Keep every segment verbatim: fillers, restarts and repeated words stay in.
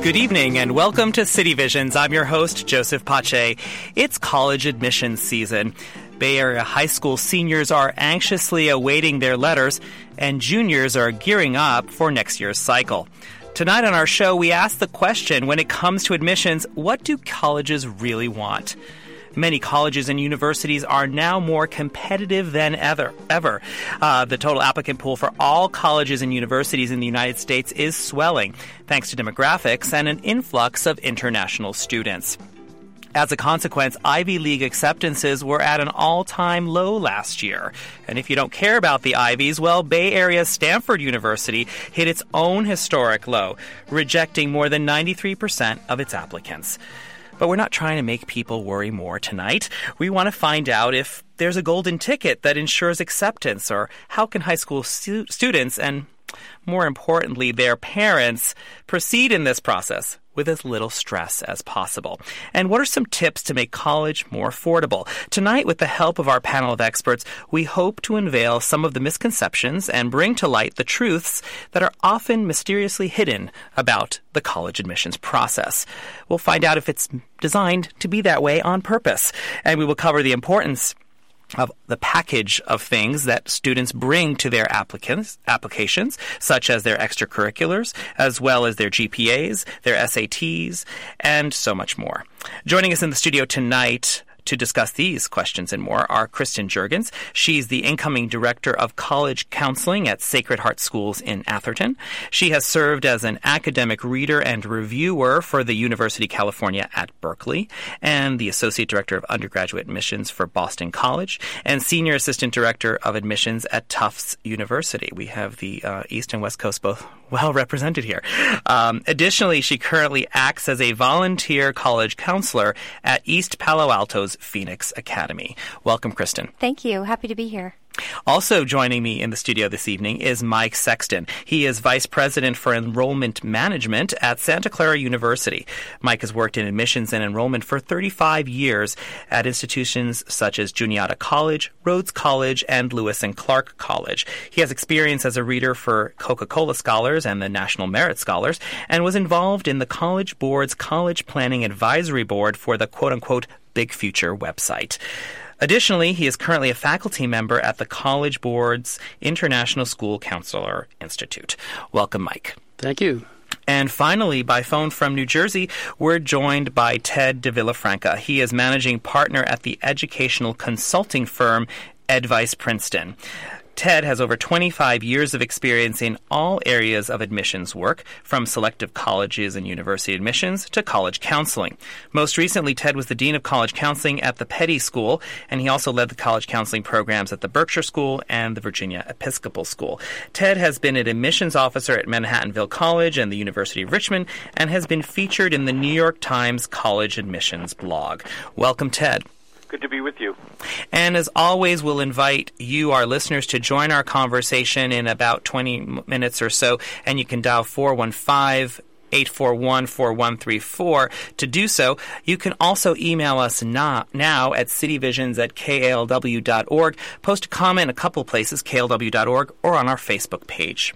Good evening and welcome to City Visions. I'm your host, Joseph Pache. It's college admissions season. Bay Area high school seniors are anxiously awaiting their letters, and juniors are gearing up for next year's cycle. Tonight on our show, we ask the question, when it comes to admissions, what do colleges really want? Many colleges and universities are now more competitive than ever. ever. Uh, the total applicant pool for all colleges and universities in the United States is swelling, thanks to demographics and an influx of international students. As a consequence, Ivy League acceptances were at an all-time low last year. And if you don't care about the Ivies, well, Bay Area's Stanford University hit its own historic low, rejecting more than ninety-three percent of its applicants. But we're not trying to make people worry more tonight. We want to find out if there's a golden ticket that ensures acceptance, or how can high school stu- students and, more importantly, their parents proceed in this process with as little stress as possible. And what are some tips to make college more affordable? Tonight, with the help of our panel of experts, we hope to unveil some of the misconceptions and bring to light the truths that are often mysteriously hidden about the college admissions process. We'll find out if it's designed to be that way on purpose, and we will cover the importance of the package of things that students bring to their applicants, applications, such as their extracurriculars, as well as their G P As, their S A Ts, and so much more. Joining us in the studio tonight to discuss these questions and more are Kristen Juergens. She's the incoming director of college counseling at Sacred Heart Schools in Atherton. She has served as an academic reader and reviewer for the University of California at Berkeley, and the associate director of undergraduate admissions for Boston College, and senior assistant director of admissions at Tufts University. We have the uh, East and West Coast both well represented here. Um, additionally, she currently acts as a volunteer college counselor at East Palo Alto's Phoenix Academy. Welcome, Kristen. Thank you. Happy to be here. Also joining me in the studio this evening is Mike Sexton. He is Vice President for Enrollment Management at Santa Clara University. Mike has worked in admissions and enrollment for thirty-five years at institutions such as Juniata College, Rhodes College, and Lewis and Clark College. He has experience as a reader for Coca-Cola Scholars and the National Merit Scholars, and was involved in the College Board's College Planning Advisory Board for the quote-unquote Big Future website. Additionally, he is currently a faculty member at the College Board's International School Counselor Institute. Welcome, Mike. Thank you. And finally, by phone from New Jersey, we're joined by Ted de Villafranca. He is managing partner at the educational consulting firm Advice Princeton. Ted has over twenty-five years of experience in all areas of admissions work, from selective colleges and university admissions to college counseling. Most recently, Ted was the Dean of College Counseling at the Petty School, and he also led the college counseling programs at the Berkshire School and the Virginia Episcopal School. Ted has been an admissions officer at Manhattanville College and the University of Richmond, and has been featured in the New York Times College Admissions blog. Welcome, Ted. Good to be with you. And as always, we'll invite you, our listeners, to join our conversation in about twenty minutes or so, and you can dial four one five, eight four one, four one three four to do so. You can also email us now, now at cityvisions at k a l w dot org. Post a comment in a couple places, k l w dot org, or on our Facebook page.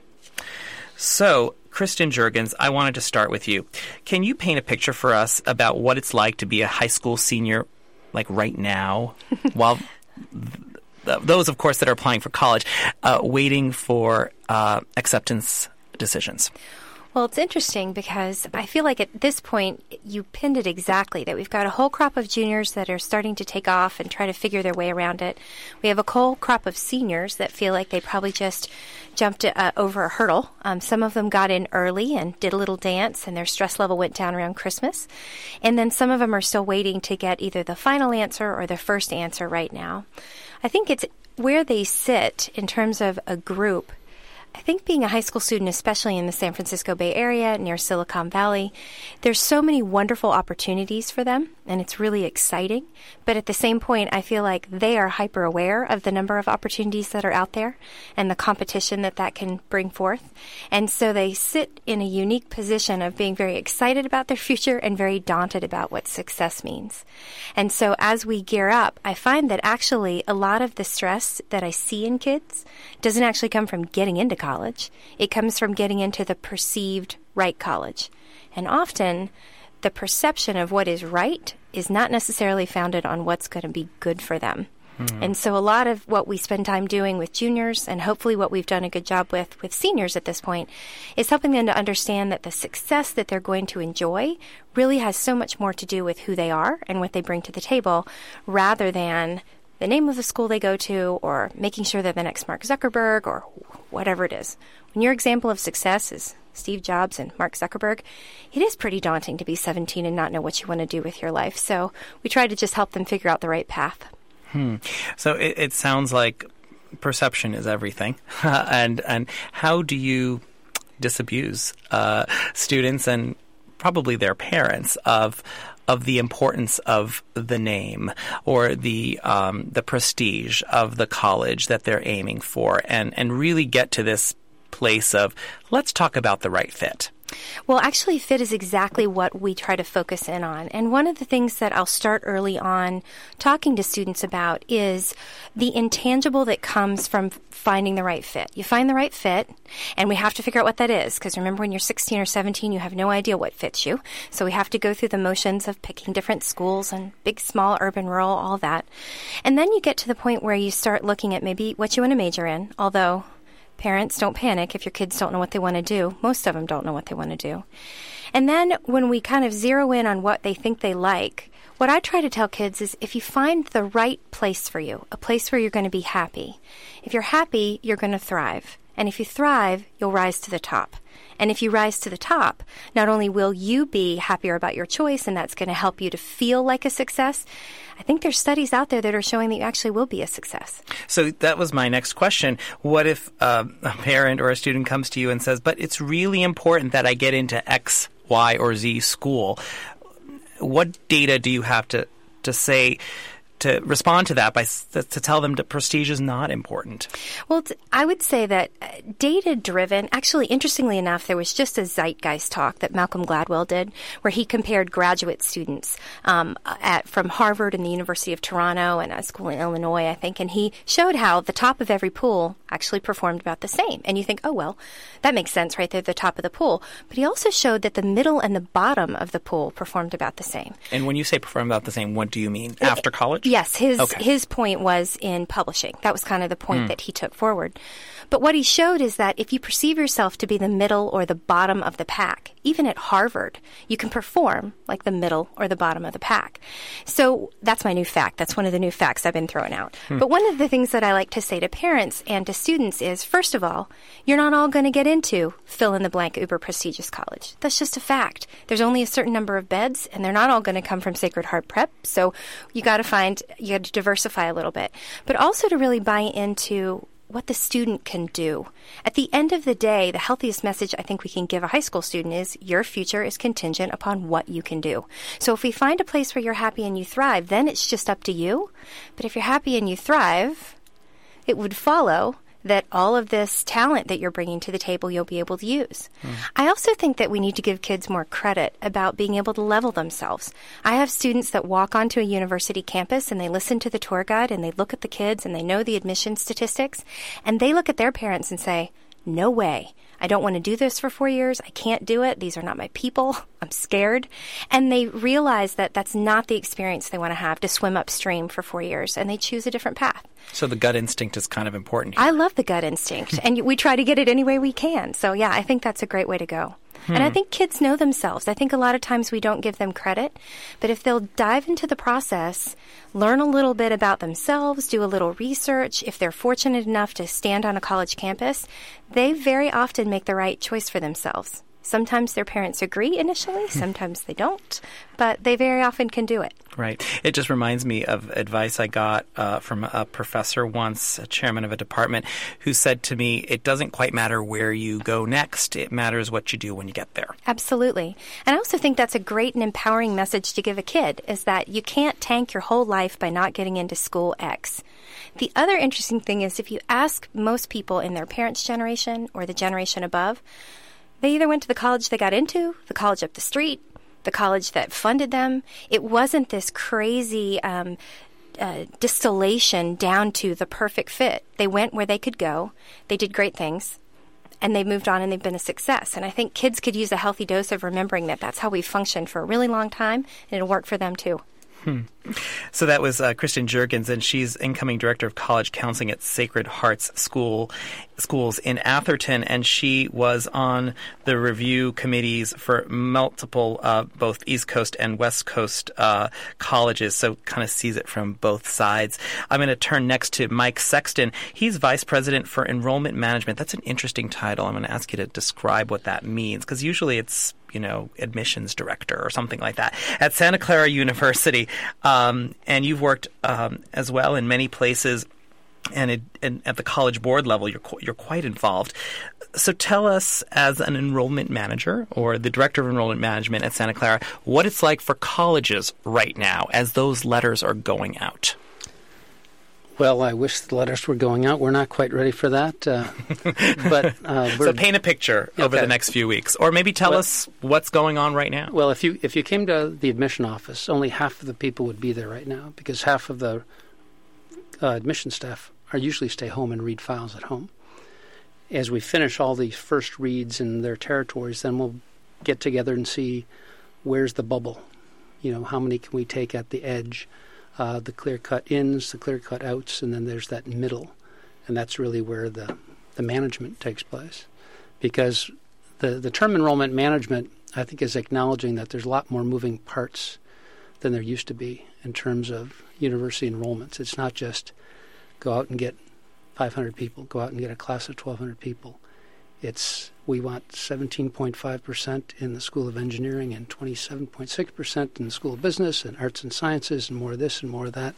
So, Kristen Juergens, I wanted to start with you. Can you paint a picture for us about what it's like to be a high school senior, like right now, while th- those, of course, that are applying for college, uh, waiting for uh, acceptance decisions? Well, it's interesting because I feel like at this point you pinned it exactly, that we've got a whole crop of juniors that are starting to take off and try to figure their way around it. We have a whole crop of seniors that feel like they probably just jumped uh, over a hurdle. Um, some of them got in early and did a little dance, and their stress level went down around Christmas. And then some of them are still waiting to get either the final answer or the first answer right now. I think it's where they sit in terms of a group. I think being a high school student, especially in the San Francisco Bay Area, near Silicon Valley, there's so many wonderful opportunities for them, and it's really exciting. But at the same point, I feel like they are hyper aware of the number of opportunities that are out there and the competition that that can bring forth. And so they sit in a unique position of being very excited about their future and very daunted about what success means. And so as we gear up, I find that actually a lot of the stress that I see in kids doesn't actually come from getting into college. It comes from getting into the perceived right college. And often, the perception of what is right is not necessarily founded on what's going to be good for them. Mm-hmm. And so a lot of what we spend time doing with juniors, and hopefully what we've done a good job with with seniors at this point, is helping them to understand that the success that they're going to enjoy really has so much more to do with who they are and what they bring to the table, rather than the name of the school they go to or making sure they're the next Mark Zuckerberg or whatever it is. When your example of success is Steve Jobs and Mark Zuckerberg, it is pretty daunting to be seventeen and not know what you want to do with your life. So we try to just help them figure out the right path. Hmm. So it, it sounds like perception is everything. and and how do you disabuse uh, students and probably their parents of of the importance of the name or the um, the prestige of the college that they're aiming for, and, and really get to this place of, let's talk about the right fit? Well, actually, fit is exactly what we try to focus in on. And one of the things that I'll start early on talking to students about is the intangible that comes from finding the right fit. You find the right fit, and we have to figure out what that is, because remember, when you're sixteen or seventeen, you have no idea what fits you. So we have to go through the motions of picking different schools and big, small, urban, rural, all that. And then you get to the point where you start looking at maybe what you want to major in, although parents, don't panic if your kids don't know what they want to do. Most of them don't know what they want to do. And then when we kind of zero in on what they think they like, what I try to tell kids is, if you find the right place for you, a place where you're going to be happy, if you're happy, you're going to thrive. And if you thrive, you'll rise to the top. And if you rise to the top, not only will you be happier about your choice, and that's going to help you to feel like a success, I think there's studies out there that are showing that you actually will be a success. So that was my next question. What if uh, a parent or a student comes to you and says, but it's really important that I get into X, Y, or Z school? What data do you have to, to say to respond to that, by to tell them that prestige is not important? Well, I would say that data-driven, actually, interestingly enough, there was just a Zeitgeist talk that Malcolm Gladwell did where he compared graduate students um, at from Harvard and the University of Toronto and a school in Illinois, I think, and he showed how the top of every pool actually performed about the same. And you think, oh, well, that makes sense right there at the top of the pool. But he also showed that the middle and the bottom of the pool performed about the same. And when you say perform about the same, what do you mean? After college? Yes, his okay. his point was in publishing. That was kind of the point mm. that he took forward. But what he showed is that if you perceive yourself to be the middle or the bottom of the pack, even at Harvard, you can perform like the middle or the bottom of the pack. So that's my new fact. That's one of the new facts I've been throwing out. Hmm. But one of the things that I like to say to parents and to students is, first of all, you're not all going to get into fill-in-the-blank uber prestigious college. That's just a fact. There's only a certain number of beds, and they're not all going to come from Sacred Heart Prep. So you got to find, you got to diversify a little bit. But also to really buy into what the student can do. At the end of the day, the healthiest message I think we can give a high school student is, your future is contingent upon what you can do. So if we find a place where you're happy and you thrive, then it's just up to you. But if you're happy and you thrive, it would follow that all of this talent that you're bringing to the table, you'll be able to use. Mm. I also think that we need to give kids more credit about being able to level themselves. I have students that walk onto a university campus and they listen to the tour guide and they look at the kids and they know the admission statistics, and they look at their parents and say, no way. I don't want to do this for four years. I can't do it. These are not my people. I'm scared. And they realize that that's not the experience they want to have, to swim upstream for four years, and they choose a different path. So the gut instinct is kind of important here. I love the gut instinct, and we try to get it any way we can. So, yeah, I think that's a great way to go. Hmm. And I think kids know themselves. I think a lot of times we don't give them credit, but if they'll dive into the process, learn a little bit about themselves, do a little research, if they're fortunate enough to stand on a college campus, they very often make the right choice for themselves. Sometimes their parents agree initially, sometimes they don't, but they very often can do it. Right. It just reminds me of advice I got uh, from a professor once, a chairman of a department, who said to me, it doesn't quite matter where you go next. It matters what you do when you get there. Absolutely. And I also think that's a great and empowering message to give a kid, is that you can't tank your whole life by not getting into school X. The other interesting thing is, if you ask most people in their parents' generation or the generation above, they either went to the college they got into, the college up the street, the college that funded them. It wasn't this crazy um, uh, distillation down to the perfect fit. They went where they could go. They did great things. and they've moved on and they've been a success. And I think kids could use a healthy dose of remembering that that's how we functioned for a really long time, and it'll work for them too. Hmm. So that was uh, Kristen Juergens, and she's incoming director of college counseling at Sacred Hearts School schools in Atherton, and she was on the review committees for multiple, uh, both East Coast and West Coast uh, colleges, so kind of sees it from both sides. I'm going to turn next to Mike Sexton. He's Vice President for Enrollment Management. That's an interesting title. I'm going to ask you to describe what that means, because usually it's you know, admissions director or something like that at Santa Clara University. Um, and you've worked um, as well in many places, and, it, and at the college board level, you're qu- you're quite involved. So tell us, as an enrollment manager or the director of enrollment management at Santa Clara, what it's like for colleges right now as those letters are going out. Well, I wish the letters were going out. We're not quite ready for that. Uh, but uh, we're, So paint a picture okay. over the next few weeks. Or maybe tell well, us what's going on right now. Well, if you if you came to the admission office, only half of the people would be there right now, because half of the uh, admission staff are usually stay home and read files at home. As we finish all the first reads in their territories, then we'll get together and see where's the bubble. You know, how many can we take at the edge? Uh, the clear-cut ins, the clear-cut outs, and then there's that middle. And that's really where the, the management takes place. Because the, the term enrollment management, I think, is acknowledging that there's a lot more moving parts than there used to be in terms of university enrollments. It's not just go out and get five hundred people, go out and get a class of twelve hundred people. It's we want seventeen point five percent in the School of Engineering and twenty-seven point six percent in the School of Business and Arts and Sciences, and more of this and more of that.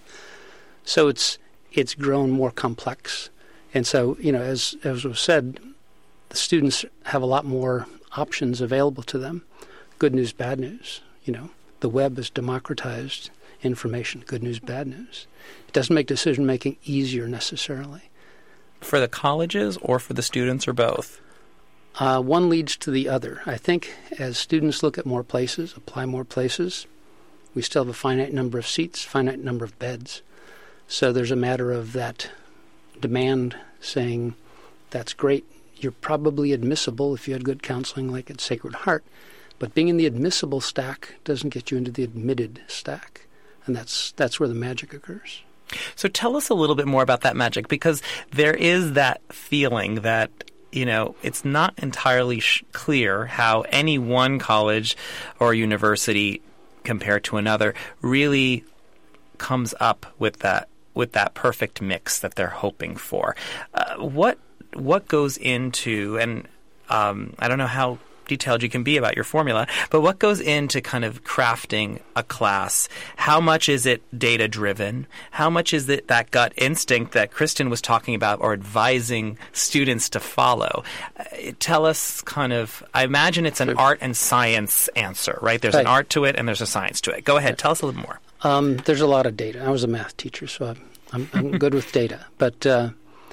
So it's it's grown more complex. And so, you know, as as was said, the students have a lot more options available to them. Good news, bad news. You know, the web has democratized information. Good news, bad news. It doesn't make decision making easier necessarily. For the colleges or for the students, or both? Uh, one leads to the other. I think as students look at more places, apply more places, we still have a finite number of seats, finite number of beds. So there's a matter of that demand saying, that's great, you're probably admissible if you had good counseling like at Sacred Heart, but being in the admissible stack doesn't get you into the admitted stack. And that's that's where the magic occurs. So tell us a little bit more about that magic, because there is that feeling that, you know, it's not entirely sh- clear how any one college or university compared to another really comes up with that with that perfect mix that they're hoping for. Uh, what what goes into, and um, I don't know how detailed you can be about your formula, but what goes into kind of crafting a class? How much is it data driven? How much is it that gut instinct that Kristen was talking about, or advising students to follow? Uh, tell us kind of, I imagine it's an art and science answer, right? There's right. an art to it and there's a science to it. Go ahead, tell us a little more. Um, there's a lot of data. I was a math teacher, so I'm, I'm, I'm good with data. But uh,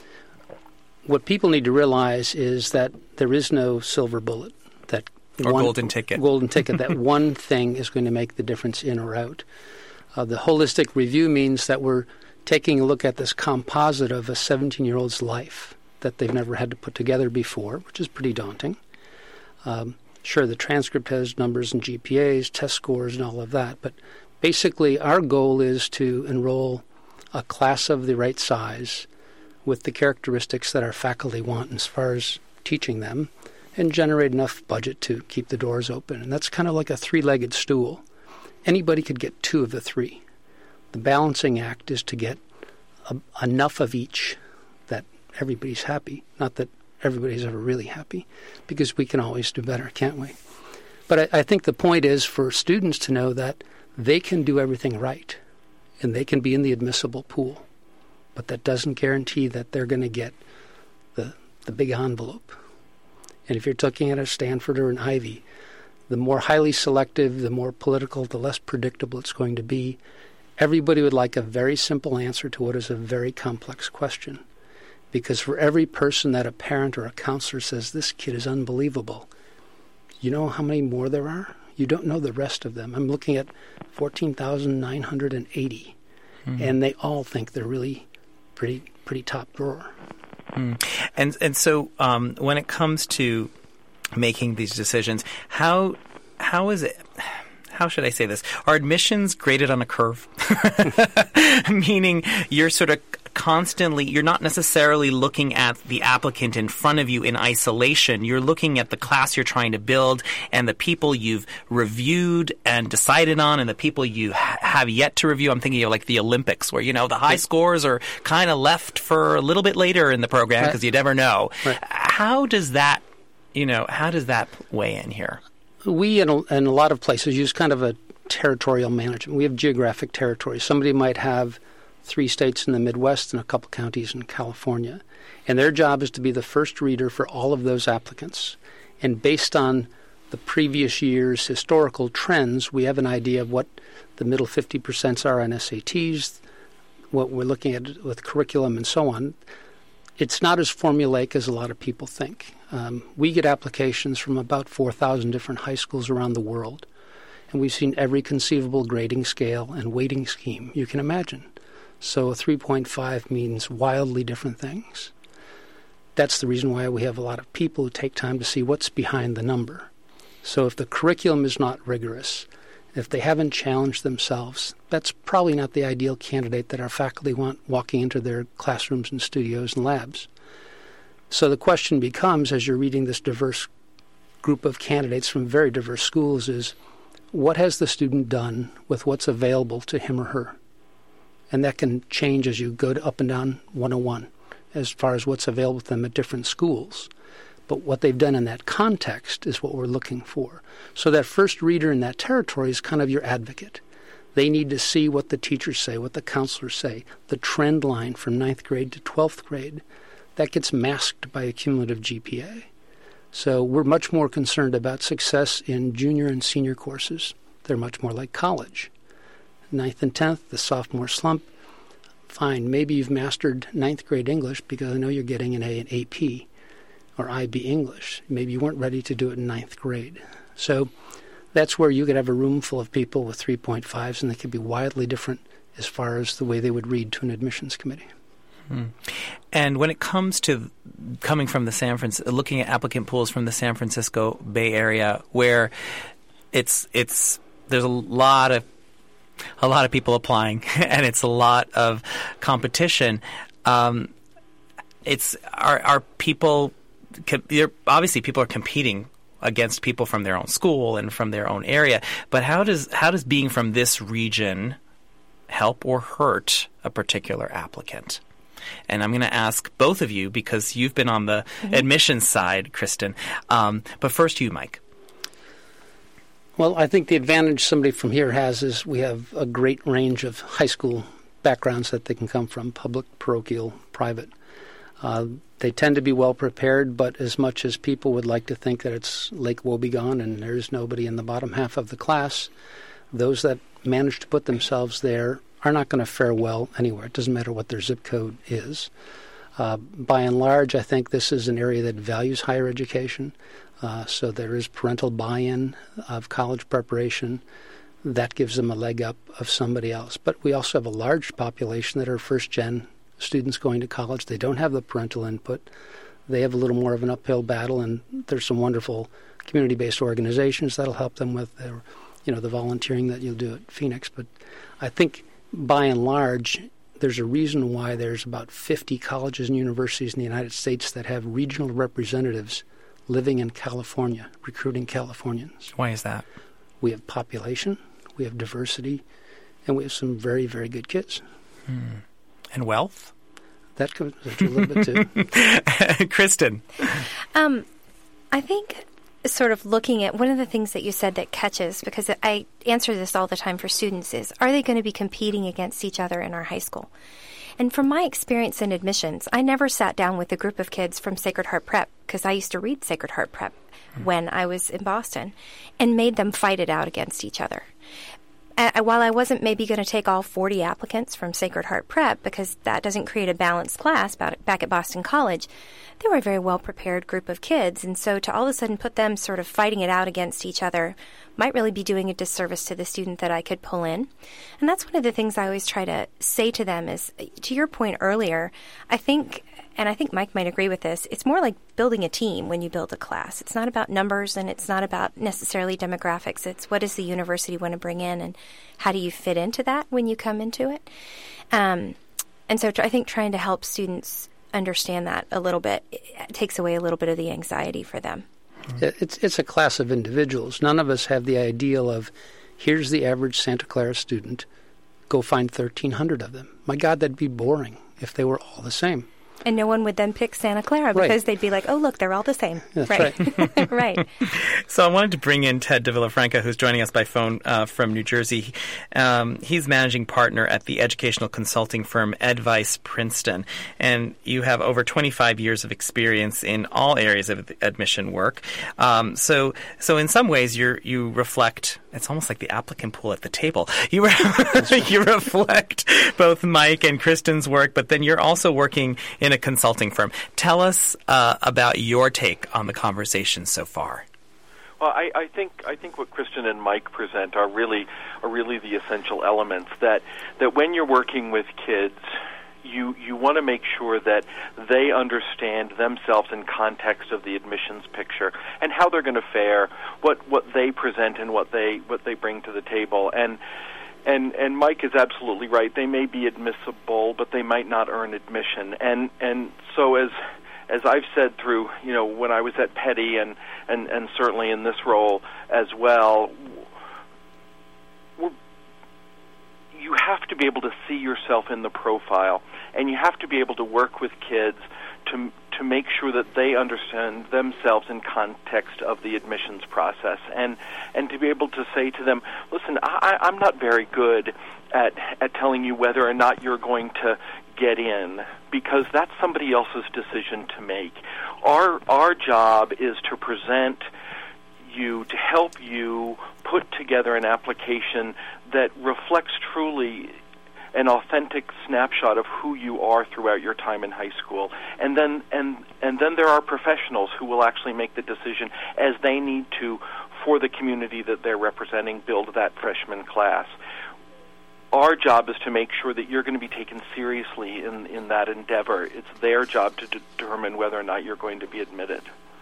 what people need to realize is that there is no silver bullet. That or one, golden ticket. Golden ticket, that one thing is going to make the difference in or out. Uh, the holistic review means that we're taking a look at this composite of a seventeen-year-old's life that they've never had to put together before, which is pretty daunting. Um, sure, the transcript has numbers and G P As, test scores, and all of that, but basically our goal is to enroll a class of the right size with the characteristics that our faculty want as far as teaching them, and generate enough budget to keep the doors open. And that's kind of like a three-legged stool. Anybody could get two of the three. The balancing act is to get a, enough of each that everybody's happy. Not that everybody's ever really happy, because we can always do better, can't we? But I, I think the point is for students to know that they can do everything right, and they can be in the admissible pool. But that doesn't guarantee that they're going to get the the big envelope. And if you're looking at a Stanford or an Ivy, the more highly selective, the more political, the less predictable it's going to be. Everybody would like a very simple answer to what is a very complex question. Because for every person that a parent or a counselor says, this kid is unbelievable, you know how many more there are? You don't know the rest of them. I'm looking at fourteen thousand nine hundred eighty, mm-hmm. and they all think they're really pretty, pretty top drawer. Mm. And and so um, when it comes to making these decisions, how how is it? How should I say this? Are admissions graded on a curve? Meaning you're sort of constantly, you're not necessarily looking at the applicant in front of you in isolation. You're looking at the class you're trying to build and the people you've reviewed and decided on and the people you ha- have yet to review. I'm thinking of like the Olympics where, you know, the high right. scores are kind of left for a little bit later in the program because right. you never know. Right. How does that, you know, how does that weigh in here? We, in a, in a lot of places, use kind of a territorial management. We have geographic territories. Somebody might have three states in the Midwest and a couple counties in California. And their job is to be the first reader for all of those applicants. And based on the previous year's historical trends, we have an idea of what the middle fifty percent are on S A Ts, what we're looking at with curriculum and so on. It's not as formulaic as a lot of people think. Um, we get applications from about four thousand different high schools around the world, and we've seen every conceivable grading scale and weighting scheme you can imagine. So a three point five means wildly different things. That's the reason why we have a lot of people who take time to see what's behind the number. So if the curriculum is not rigorous, if they haven't challenged themselves, that's probably not the ideal candidate that our faculty want walking into their classrooms and studios and labs. So the question becomes, as you're reading this diverse group of candidates from very diverse schools, is what has the student done with what's available to him or her? And that can change as you go to up and down one oh one as far as what's available to them at different schools. But what they've done in that context is what we're looking for. So that first reader in that territory is kind of your advocate. They need to see what the teachers say, what the counselors say, the trend line from ninth grade to twelfth grade. That gets masked by a cumulative G P A. So we're much more concerned about success in junior and senior courses. They're much more like college. Ninth and tenth, the sophomore slump. Fine, maybe you've mastered ninth grade English because I know you're getting an A in A P or I B English. Maybe you weren't ready to do it in ninth grade. So that's where you could have a room full of people with three point fives, and they could be wildly different as far as the way they would read to an admissions committee. Hmm. And when it comes to coming from the San Francisco, looking at applicant pools from the San Francisco Bay Area, where it's it's there's a lot of a lot of people applying, and it's a lot of competition. Um, it's are are people obviously people are competing against people from their own school and from their own area. But how does how does being from this region help or hurt a particular applicant? And I'm going to ask both of you because you've been on the mm-hmm. admissions side, Kristen. Um, but first you, Mike. Well, I think the advantage somebody from here has is we have a great range of high school backgrounds that they can come from, public, parochial, private. Uh, they tend to be well prepared, but as much as people would like to think that it's Lake Wobegon and there's nobody in the bottom half of the class, those that manage to put themselves there are not going to fare well anywhere. It doesn't matter what their zip code is. Uh, by and large, I think this is an area that values higher education. Uh, so there is parental buy-in of college preparation. That gives them a leg up of somebody else. But we also have a large population that are first-gen students going to college. They don't have the parental input. They have a little more of an uphill battle, and there's some wonderful community-based organizations that'll help them with their, you know, the volunteering that you'll do at Phoenix. But I think by and large, there's a reason why there's about fifty colleges and universities in the United States that have regional representatives living in California, recruiting Californians. Why is that? We have population, we have diversity, and we have some very, very good kids. Hmm. And wealth? That comes a little bit too. Kristen? Um, I think sort of looking at one of the things that you said that catches, because I answer this all the time for students, is are they going to be competing against each other in our high school? And from my experience in admissions, I never sat down with a group of kids from Sacred Heart Prep, because I used to read Sacred Heart Prep mm. when I was in Boston, and made them fight it out against each other. Uh, while I wasn't maybe going to take all forty applicants from Sacred Heart Prep, because that doesn't create a balanced class back at Boston College, they were a very well-prepared group of kids. And so to all of a sudden put them sort of fighting it out against each other might really be doing a disservice to the student that I could pull in. And that's one of the things I always try to say to them is, to your point earlier, I think and I think Mike might agree with this, it's more like building a team when you build a class. It's not about numbers, and it's not about necessarily demographics. It's what does the university want to bring in, and how do you fit into that when you come into it? Um, and so I think trying to help students understand that a little bit it takes away a little bit of the anxiety for them. It's it's a class of individuals. None of us have the ideal of, here's the average Santa Clara student, go find thirteen hundred of them. My God, that'd be boring if they were all the same. And no one would then pick Santa Clara because right. they'd be like, oh, look, they're all the same. That's right. Right. Right. So I wanted to bring in Ted de Villafranca, who's joining us by phone uh, from New Jersey. Um, he's managing partner at the educational consulting firm Advice Princeton. And you have over twenty-five years of experience in all areas of admission work. Um, so so in some ways, you you reflect, it's almost like the applicant pool at the table. You, re- you reflect both Mike and Kristen's work, but then you're also working in a consulting firm. Tell us uh, about your take on the conversation so far. Well, I, I think I think what Kristen and Mike present are really are really the essential elements. That that when you're working with kids, you you want to make sure that they understand themselves in context of the admissions picture and how they're going to fare, what what they present and what they what they bring to the table. And And and Mike is absolutely right. They may be admissible, but they might not earn admission. And and so as as I've said through, you know, when I was at Petty and and, and certainly in this role as well, you have to be able to see yourself in the profile, and you have to be able to work with kids to to make sure that they understand themselves in context of the admissions process, and and to be able to say to them, listen, I, I'm not very good at at telling you whether or not you're going to get in, because that's somebody else's decision to make. Our our job is to present you, to help you put together an application that reflects truly an authentic snapshot of who you are throughout your time in high school. And then and and then there are professionals who will actually make the decision as they need to for the community that they're representing, build that freshman class. Our job is to make sure that you're going to be taken seriously in, in that endeavor. It's their job to determine whether or not you're going to be admitted.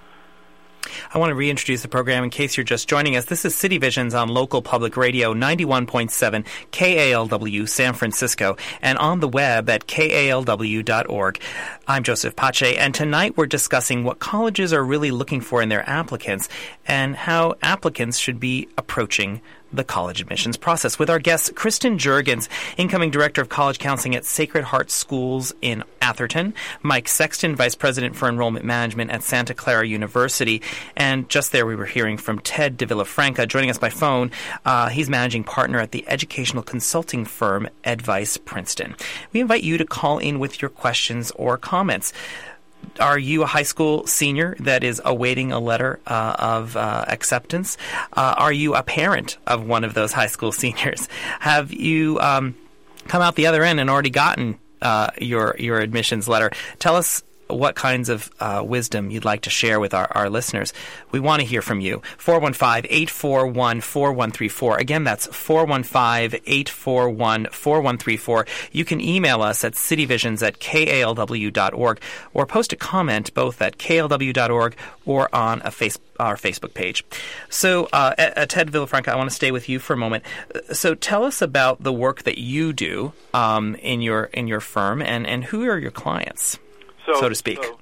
I want to reintroduce the program in case you're just joining us. This is City Visions on local public radio, ninety-one point seven K A L W San Francisco, and on the web at K A L W dot org. I'm Joseph Pache, and tonight we're discussing what colleges are really looking for in their applicants and how applicants should be approaching the college admissions process with our guest, Kristen Juergens, incoming director of college counseling at Sacred Heart Schools in Atherton, Mike Sexton, vice president for enrollment management at Santa Clara University, and just there we were hearing from Ted de Villafranca joining us by phone. Uh, he's managing partner at the educational consulting firm Advice Princeton. We invite you to call in with your questions or comments. Are you a high school senior that is awaiting a letter uh, of uh, acceptance? Uh, are you a parent of one of those high school seniors? Have you um, come out the other end and already gotten uh, your your admissions letter? Tell us what kinds of uh, wisdom you'd like to share with our, our listeners. We want to hear from you. four one five, eight four one, four one three four. Again, that's four one five, eight four one, four one three four. You can email us at cityvisions at K A L W dot org or post a comment both at K A L W dot org or on a face, our Facebook page. So, uh, at Ted Villafranca, I want to stay with you for a moment. So tell us about the work that you do um, in your in your firm, and, and who are your clients? So, so to speak. So,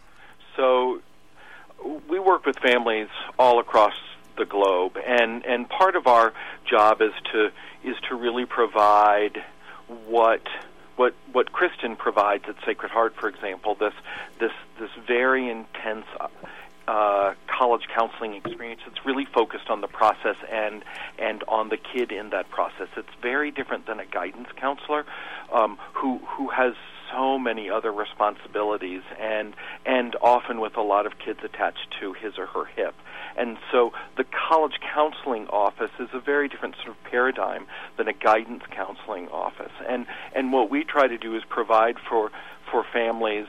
so we work with families all across the globe, and, and part of our job is to is to really provide what what what Kristen provides at Sacred Heart, for example, this this this very intense uh, college counseling experience. It's really focused on the process and and on the kid in that process. It's very different than a guidance counselor um, who who has so many other responsibilities, and and often with a lot of kids attached to his or her hip. And so the college counseling office is a very different sort of paradigm than a guidance counseling office. And and what we try to do is provide for for families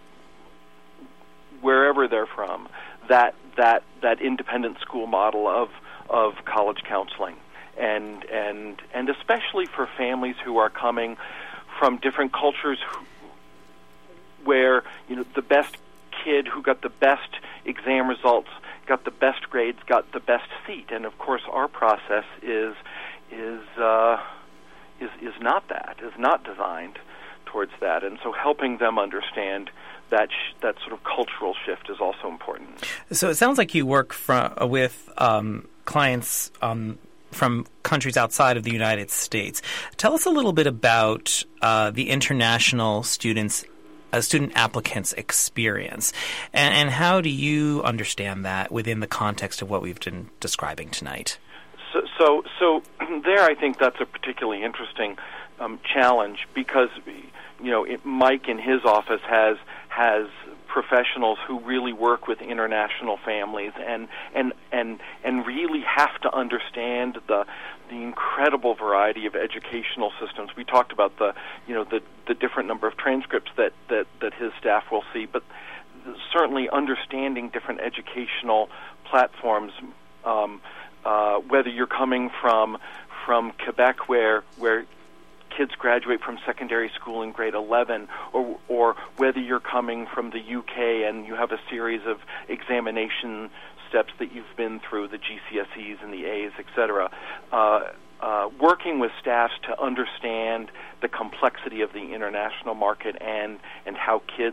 wherever they're from that that that independent school model of of college counseling. And and and especially for families who are coming from different cultures who, where you know the best kid who got the best exam results, got the best grades, got the best seat. And of course, our process is is uh, is is not that, is not designed towards that. And so, helping them understand that sh- that sort of cultural shift is also important. So it sounds like you work from, with um, clients um, from countries outside of the United States. Tell us a little bit about uh, the international students, uh, student applicants' experience, and, and how do you understand that within the context of what we've been describing tonight? So, so, so there, I think that's a particularly interesting um, challenge because, you know, it, Mike in his office has has professionals who really work with international families and and and and really have to understand the the incredible variety of educational systems. We talked about the you know the the different number of transcripts that that that his staff will see, but certainly understanding different educational platforms. Um, uh, whether you're coming from from Quebec, where where kids graduate from secondary school in grade eleven, or or whether you're coming from the U K and you have a series of examination steps that you've been through, the G C S Es and the A's, et cetera. Uh, uh, working with staffs to understand the complexity of the international market and, and how kids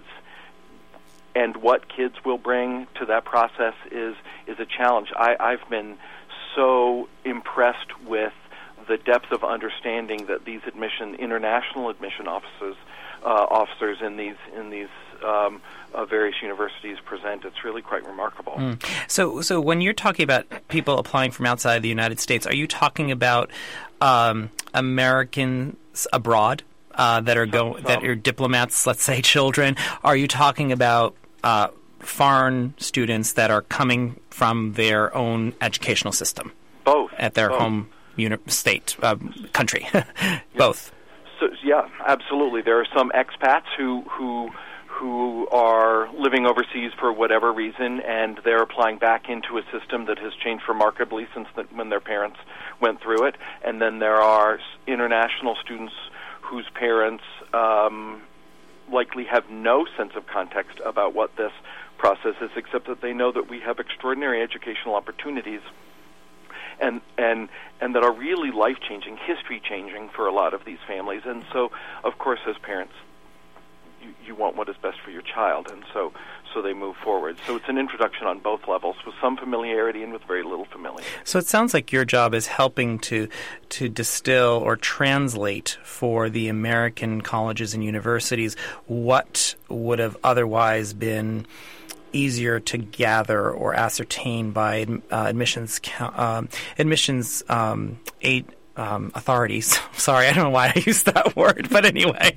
and what kids will bring to that process is is a challenge. I, I've been so impressed with the depth of understanding that these admission, international admission officers, uh, officers in these in these um, uh, various universities present. It's really quite remarkable. Mm. So, so when you're talking about people applying from outside the United States, are you talking about um, Americans abroad uh, that are go that are diplomats, let's say, children? Are you talking about uh, foreign students that are coming from their own educational system? Both at their Both. home uni- state, uh, country, both. So, yeah, absolutely. There are some expats who who who are living overseas for whatever reason, and they're applying back into a system that has changed remarkably since the, when their parents went through it. And then there are international students whose parents um, likely have no sense of context about what this process is, except that they know that we have extraordinary educational opportunities and and and that are really life-changing, history-changing for a lot of these families. And so, of course, as parents, you, you want what is best for your child, and so so they move forward. So it's an introduction on both levels, with some familiarity and with very little familiarity. So it sounds like your job is helping to to distill or translate for the American colleges and universities what would have otherwise been easier to gather or ascertain by uh, admissions um, admissions um, aid um, authorities. Sorry, I don't know why I used that word, but anyway,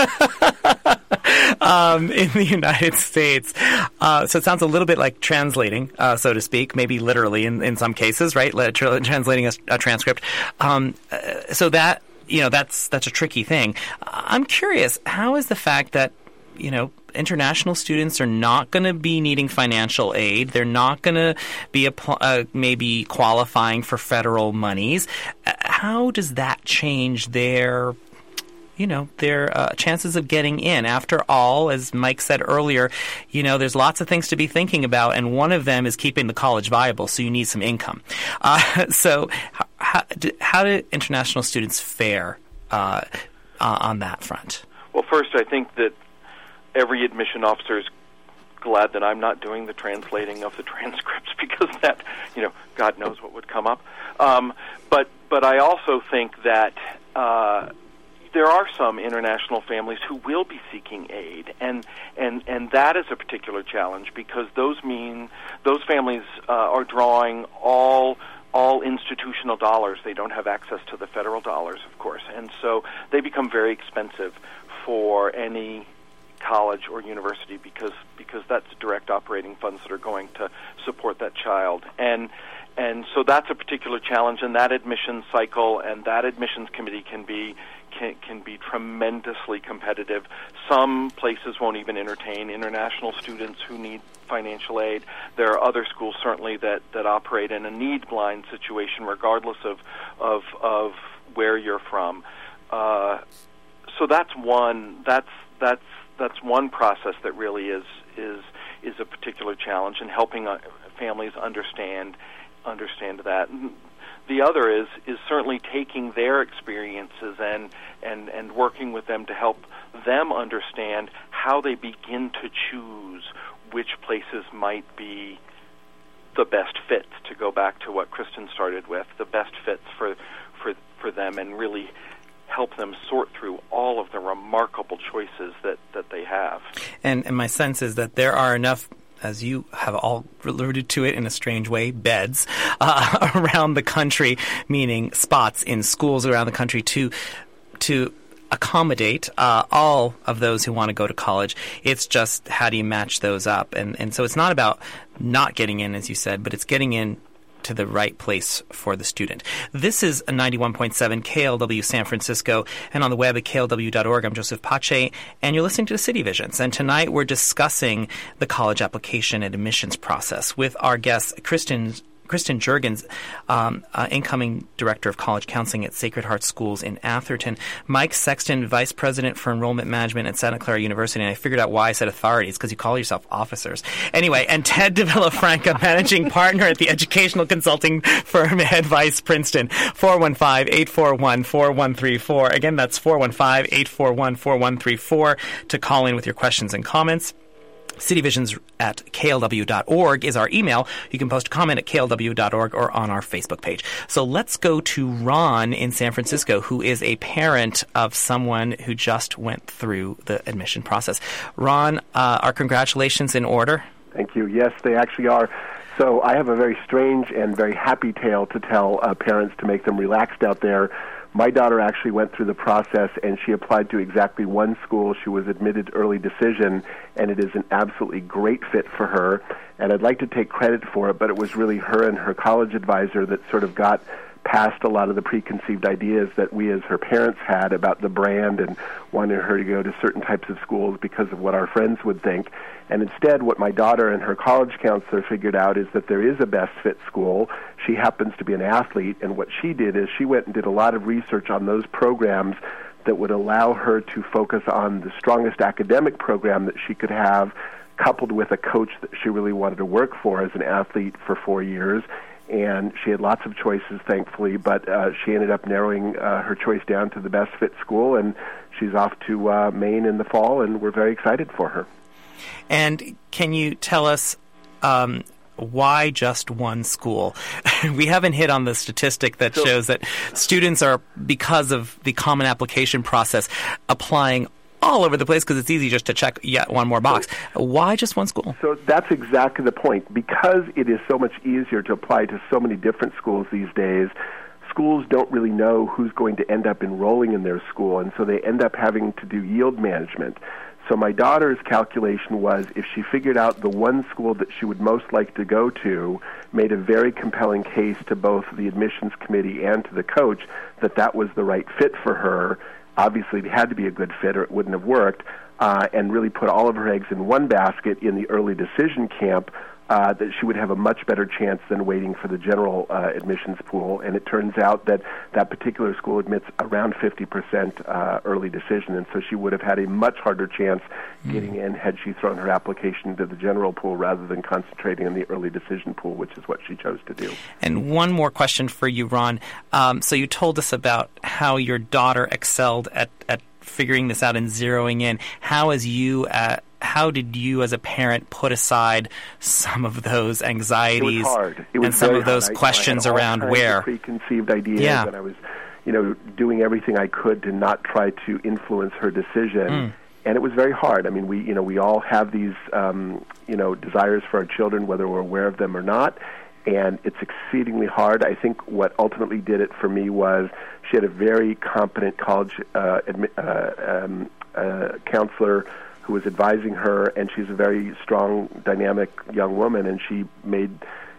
um, in the United States. Uh, so it sounds a little bit like translating, uh, so to speak, maybe literally in, in some cases, right? Literally translating a, a transcript. Um, uh, so that you know that's that's a tricky thing. I'm curious, how is the fact that you know, international students are not going to be needing financial aid. They're not going to be uh, maybe qualifying for federal monies. Uh, how does that change their, you know, their uh, chances of getting in? After all, as Mike said earlier, you know, there's lots of things to be thinking about, and one of them is keeping the college viable, so you need some income. Uh, so how, how do international students fare uh, uh, on that front? Well, first, I think that every admission officer is glad that I'm not doing the translating of the transcripts, because that, you know, God knows what would come up. Um, but but I also think that uh, there are some international families who will be seeking aid, and and and that is a particular challenge, because those mean those families uh, are drawing all. all institutional dollars. They don't have access to the federal dollars, of course, and so they become very expensive for any college or university, because because that's direct operating funds that are going to support that child. And and so that's a particular challenge, and that admissions cycle and that admissions committee can be can, can be tremendously competitive. Some places won't even entertain international students who need financial aid. There are other schools certainly that, that operate in a need-blind situation, regardless of of, of where you're from. Uh, so that's one. That's that's that's one process that really is is is a particular challenge in helping uh, families understand understand that. And the other is is certainly taking their experiences and and and working with them to help them understand how they begin to choose which places might be the best fits, to go back to what Kristen started with, the best fits for for for them, and really help them sort through all of the remarkable choices that, that they have. And, and my sense is that there are enough, as you have all alluded to it in a strange way, beds uh, around the country, meaning spots in schools around the country to to accommodate uh, all of those who want to go to college. It's just how do you match those up? And and so it's not about not getting in, as you said, but it's getting in to the right place for the student. This is a ninety-one point seven K L W San Francisco, and on the web at K L W dot org. I'm Joseph Pace, and you're listening to City Visions. And tonight we're discussing the college application and admissions process with our guest, Kristen Kristen Juergens, um, uh, incoming Director of College Counseling at Sacred Heart Schools in Atherton, Mike Sexton, Vice President for Enrollment Management at Santa Clara University, and I figured out why I said authorities, because you call yourself officers. Anyway, and Ted de Villafranca, Managing Partner at the educational consulting firm Advice Princeton, four one five, eight four one, four one three four. Again, that's four one five, eight four one, four one three four to call in with your questions and comments. Cityvisions at K L W dot org is our email. You can post a comment at K L W dot org or on our Facebook page. So let's go to Ron in San Francisco, who is a parent of someone who just went through the admission process. Ron, uh, our congratulations in order. Thank you. Yes, they actually are. So I have a very strange and very happy tale to tell uh, parents to make them relaxed out there. My daughter actually went through the process, and she applied to exactly one school. She was admitted early decision, and it is an absolutely great fit for her. And I'd like to take credit for it, but it was really her and her college advisor that sort of got past a lot of the preconceived ideas that we as her parents had about the brand and wanted her to go to certain types of schools because of what our friends would think. And instead, what my daughter and her college counselor figured out is that there is a best fit school. She happens to be an athlete, and what she did is she went and did a lot of research on those programs that would allow her to focus on the strongest academic program that she could have, coupled with a coach that she really wanted to work for as an athlete for four years. And she had lots of choices, thankfully, but uh, she ended up narrowing uh, her choice down to the best fit school, and she's off to uh, Maine in the fall, and we're very excited for her. And can you tell us um, why just one school? We haven't hit on the statistic that so, shows that students are, because of the common application process, applying all over the place because it's easy just to check yet one more box. So, why just one school? So that's exactly the point. Because it is so much easier to apply to so many different schools these days, schools don't really know who's going to end up enrolling in their school, and so they end up having to do yield management. So my daughter's calculation was if she figured out the one school that she would most like to go to, made a very compelling case to both the admissions committee and to the coach that that was the right fit for her. Obviously, it had to be a good fit or it wouldn't have worked, uh, and really put all of her eggs in one basket in the early decision camp, uh, that she would have a much better chance than waiting for the general uh, admissions pool. And it turns out that that particular school admits around fifty percent uh, early decision, and so she would have had a much harder chance getting in had she thrown her application into the general pool rather than concentrating on the early decision pool, which is what she chose to do. And one more question for you, Ron. Um, so you told us about how your daughter excelled at, at figuring this out and zeroing in. How as you uh, how did you as a parent put aside some of those anxieties it was hard. It was and some of those hard. questions I, I around where? Preconceived ideas, yeah. and I was, you know, doing everything I could to not try to influence her decision. Mm. And it was very hard. I mean, we, you know, we all have these, um, you know, desires for our children, whether we're aware of them or not. And it's exceedingly hard. I think what ultimately did it for me was she had a very competent college uh, admi- uh, um, uh, counselor who was advising her, and she's a very strong, dynamic young woman, and she made,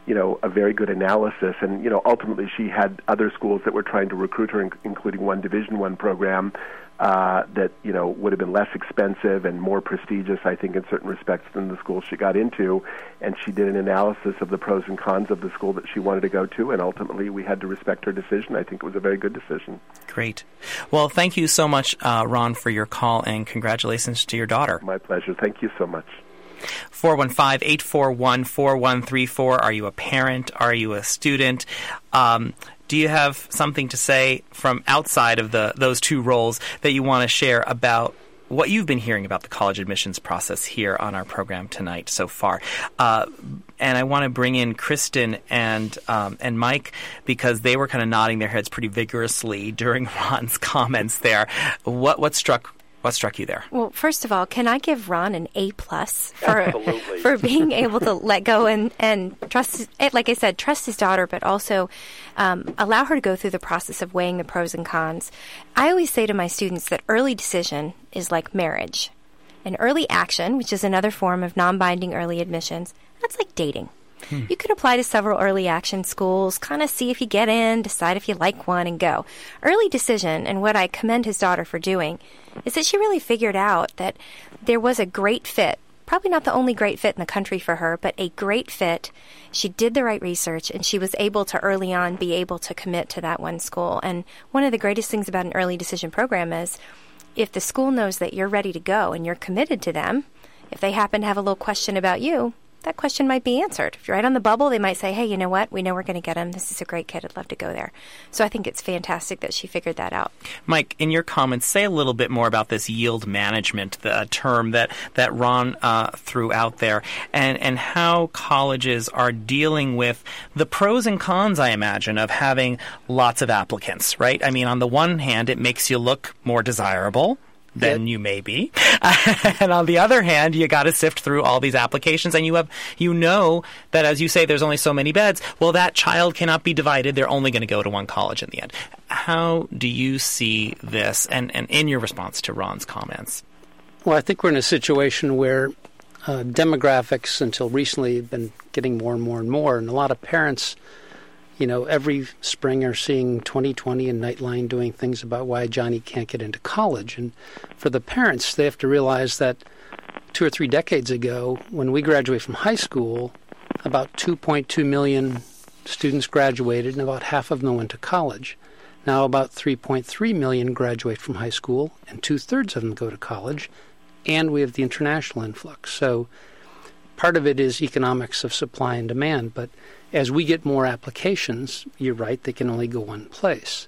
you know, a very good analysis. And, you know, ultimately she had other schools that were trying to recruit her, including one Division One program uh, that, you know, would have been less expensive and more prestigious, I think, in certain respects than the school she got into. And she did an analysis of the pros and cons of the school that she wanted to go to, and ultimately we had to respect her decision. I think it was a very good decision. Great. Well, thank you so much, uh, Ron, for your call, and congratulations to your daughter. My pleasure. Thank you so much. four one five, eight four one, four one three four. Are you a parent? Are you a student? Um, do you have something to say from outside of the those two roles that you want to share about what you've been hearing about the college admissions process here on our program tonight so far? Uh, and I want to bring in Kristen and um, and Mike, because they were kind of nodding their heads pretty vigorously during Ron's comments there. What what struck What struck you there? Well, first of all, can I give Ron an A plus for for being able to let go and, and trust, like I said, trust his daughter, but also um, allow her to go through the process of weighing the pros and cons. I always say to my students that early decision is like marriage. And early action, which is another form of non-binding early admissions, that's like dating. Hmm. You could apply to several early action schools, kind of see if you get in, decide if you like one, and go. Early decision, and what I commend his daughter for doing, is that she really figured out that there was a great fit, probably not the only great fit in the country for her, but a great fit. She did the right research, and she was able to early on be able to commit to that one school. And one of the greatest things about an early decision program is if the school knows that you're ready to go and you're committed to them, if they happen to have a little question about you, that question might be answered. If you're right on the bubble, they might say, hey, you know what? We know we're going to get him. This is a great kid. I'd love to go there. So I think it's fantastic that she figured that out. Mike, in your comments, say a little bit more about this yield management, the term that, that Ron uh, threw out there, and, and how colleges are dealing with the pros and cons, I imagine, of having lots of applicants, right? I mean, on the one hand, it makes you look more desirable than you may be. And on the other hand, you got to sift through all these applications, and you have, you know that, as you say, there's only so many beds. Well, that child cannot be divided. They're only going to go to one college in the end. How do you see this, and, and in your response to Ron's comments? Well, I think we're in a situation where uh, demographics until recently have been getting more and more and more, and a lot of parents, you know, every spring are seeing twenty twenty and Nightline doing things about why Johnny can't get into college. And for the parents, they have to realize that two or three decades ago, when we graduated from high school, about two point two million students graduated, and about half of them went to college. Now about three point three million graduate from high school, and two-thirds of them go to college, and we have the international influx. So part of it is economics of supply and demand, but as we get more applications, you're right, they can only go one place.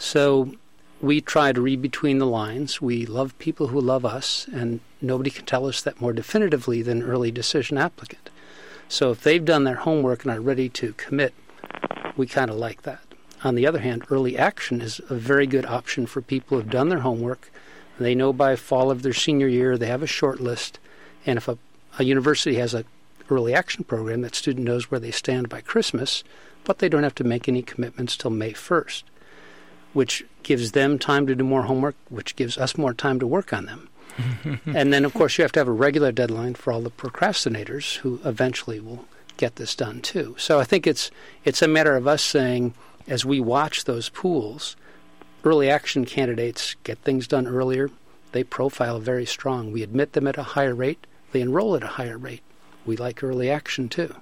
So we try to read between the lines. We love people who love us, and nobody can tell us that more definitively than an early decision applicant. So if they've done their homework and are ready to commit, we kind of like that. On the other hand, early action is a very good option for people who have done their homework. They know by fall of their senior year they have a short list, and if a, a university has a early action program, that student knows where they stand by Christmas, but they don't have to make any commitments till May first, which gives them time to do more homework, which gives us more time to work on them. And then, of course, you have to have a regular deadline for all the procrastinators who eventually will get this done too. So I think it's it's a matter of us saying, as we watch those pools, early action candidates get things done earlier. They profile very strong. We admit them at a higher rate. They enroll at a higher rate. We like early action, too.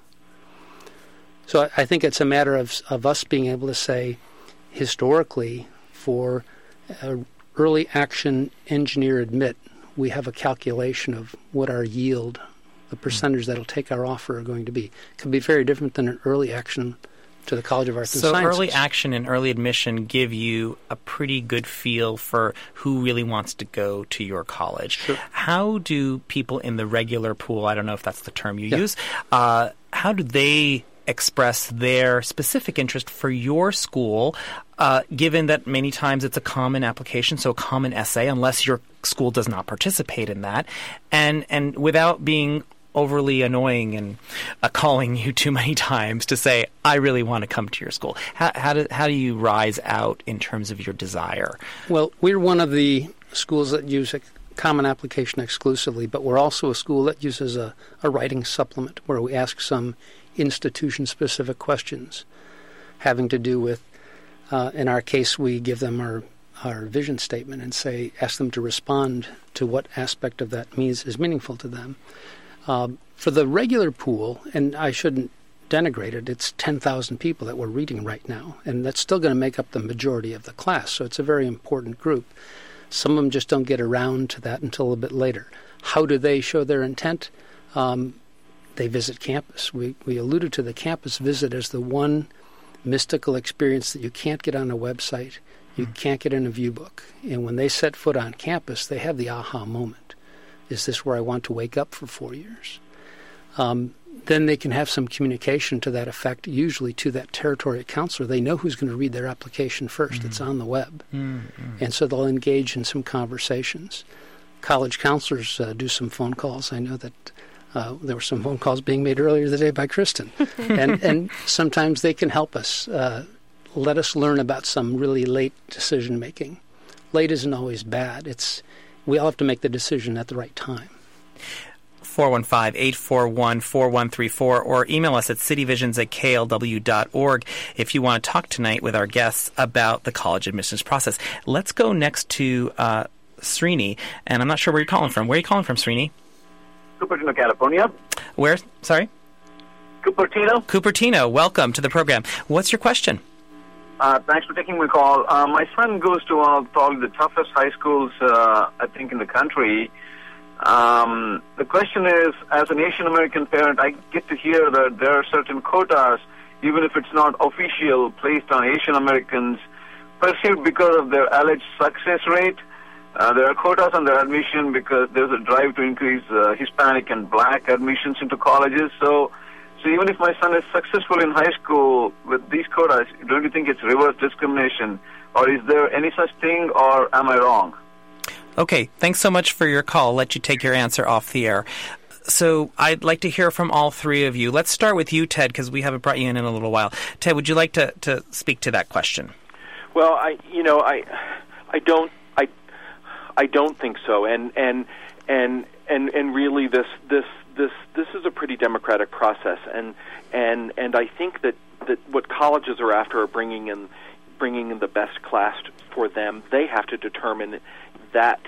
So I think it's a matter of of us being able to say, historically, for uh, early action engineer admit, we have a calculation of what our yield, the percentage that'll take our offer, are going to be. It could be very different than an early action to the College of Arts and So Sciences. early action and early admission give you a pretty good feel for who really wants to go to your college. Sure. How do people in the regular pool, I don't know if that's the term you Yeah. use, uh, how do they express their specific interest for your school, uh, given that many times it's a common application, so a common essay, unless your school does not participate in that, and and without being overly annoying and uh, calling you too many times to say, I really want to come to your school. How, how, do, how do you rise out in terms of your desire? Well, we're one of the schools that use a common application exclusively, but we're also a school that uses a, a writing supplement where we ask some institution-specific questions having to do with, uh, in our case, we give them our, our vision statement and say, ask them to respond to what aspect of that means is meaningful to them. Uh, for the regular pool, and I shouldn't denigrate it, it's ten thousand people that we're reading right now, and that's still going to make up the majority of the class, so it's a very important group. Some of them just don't get around to that until a bit later. How do they show their intent? Um, they visit campus. We, we alluded to the campus visit as the one mystical experience that you can't get on a website, you mm. can't get in a view book. And when they set foot on campus, they have the aha moment. Is this where I want to wake up for four years? Um, then they can have some communication to that effect, usually to that territory counselor. They know who's going to read their application first. Mm. It's on the web. Mm-hmm. And so they'll engage in some conversations. College counselors uh, do some phone calls. I know that uh, there were some phone calls being made earlier today by Kristen. and, and sometimes they can help us, uh, let us learn about some really late decision-making. Late isn't always bad. It's we all have to make the decision at the right time. four one five, eight four one, four one three four or email us at cityvisions at k l w dot org if you want to talk tonight with our guests about the college admissions process. Let's go next to uh, Srini, and I'm not sure where you're calling from. Where are you calling from, Srini? Cupertino, California. Where? Sorry? Cupertino. Cupertino. Welcome to the program. What's your question? Uh, thanks for taking my call. Uh, my son goes to one of probably the toughest high schools, uh, I think, in the country. Um, the question is, as an Asian American parent, I get to hear that there are certain quotas, even if it's not official, placed on Asian Americans, perceived because of their alleged success rate. Uh, there are quotas on their admission because there's a drive to increase uh, Hispanic and black admissions into colleges. So, so even if my son is successful in high school with these quotas, don't you think it's reverse discrimination? Or is there any such thing, or am I wrong? Okay, thanks so much for your call. I'll let you take your answer off the air. So I'd like to hear from all three of you. Let's start with you, Ted, because we haven't brought you in in a little while. Ted, would you like to, to speak to that question? Well, I, you know, I, I don't, I, I don't think so. And and and and and really, this this this this is a pretty democratic process. And and and I think that that what colleges are after are bringing in bringing in the best class for them. They have to determine that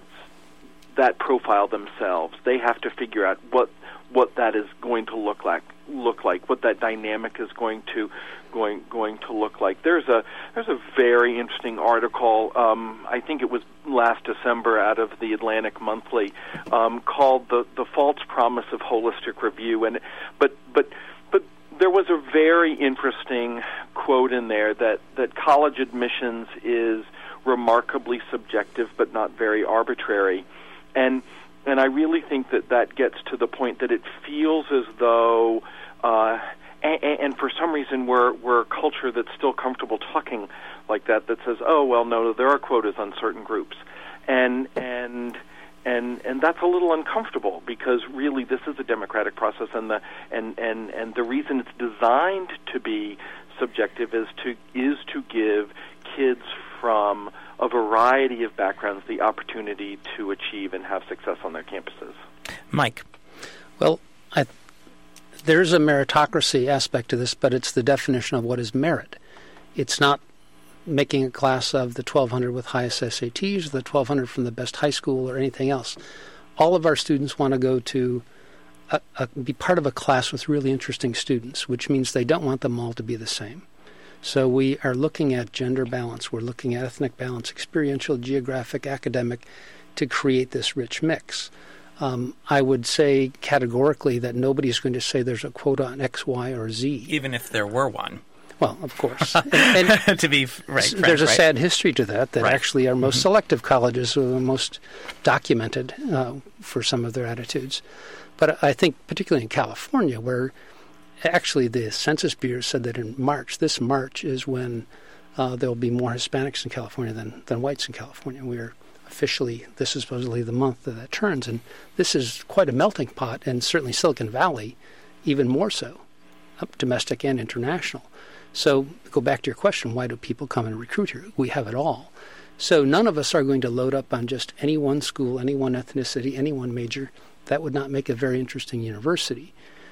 that profile themselves. They have to figure out what what that is going to look like look like what that dynamic is going to going going to look like. There's a there's a very interesting article, um, I think it was last December, out of the Atlantic Monthly, um, called the the false promise of holistic review. And but but but there was a very interesting quote in there that that college admissions is remarkably subjective but not very arbitrary. And and I really think that that gets to the point that it feels as though, uh, and, and for some reason we're, we're a culture that's still comfortable talking like that, that says, oh, well, no, there are quotas on certain groups. And and and and that's a little uncomfortable, because really this is a democratic process, and the and, and, and the reason it's designed to be subjective is to is to give kids from a variety of backgrounds the opportunity to achieve and have success on their campuses. Mike. Well, I, there's a meritocracy aspect to this, but it's the definition of what is merit. It's not making a class of the twelve hundred with highest S A Ts, or the twelve hundred from the best high school, or anything else. All of our students want to go to a, a, be part of a class with really interesting students, which means they don't want them all to be the same. So we are looking at gender balance, we're looking at ethnic balance, experiential, geographic, academic, to create this rich mix. Um, I would say categorically that nobody's going to say there's a quota on X, Y, or Z. Even if there were one. Well, of course. and, and to be right, there's frank, a right? sad history to that, that right. actually our most mm-hmm. selective colleges are the most documented uh, for some of their attitudes. But I think particularly in California, where actually the Census Bureau said that in March, this March, is when uh, there will be more Hispanics in California than, than whites in California. We are officially, this is supposedly the month that that turns, and this is quite a melting pot, and certainly Silicon Valley even more so, domestic and international. So go back to your question, why do people come and recruit here? We have it all. So none of us are going to load up on just any one school, any one ethnicity, any one major. That would not make a very interesting university.